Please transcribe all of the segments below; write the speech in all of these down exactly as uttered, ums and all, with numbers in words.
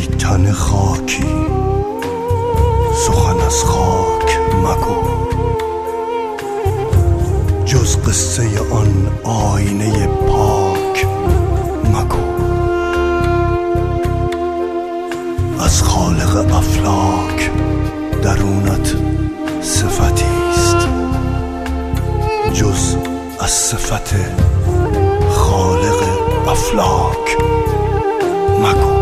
ای تن خاکی سخن از خاک مگو، جز قصه آن آینه پاک مگو. از خالق افلاک درونت صفتیست، جز از صفت خالق افلاک مگو.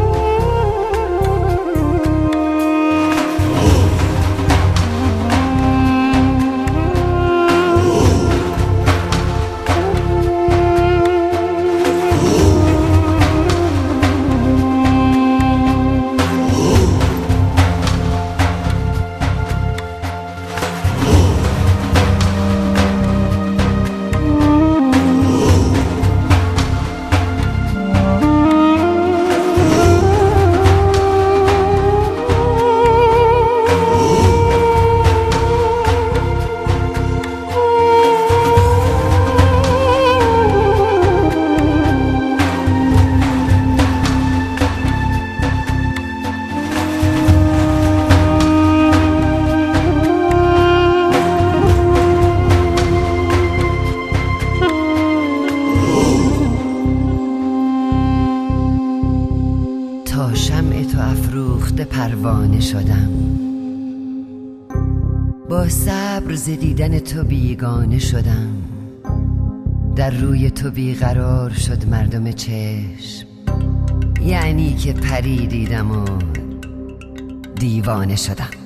تا شمع تو افروخته پروانه شدم، با صبر ز دیدن تو بیگانه شدم. در روی تو بیقرار شد مردم چشم، یعنی که پری دیدم و دیوانه شدم.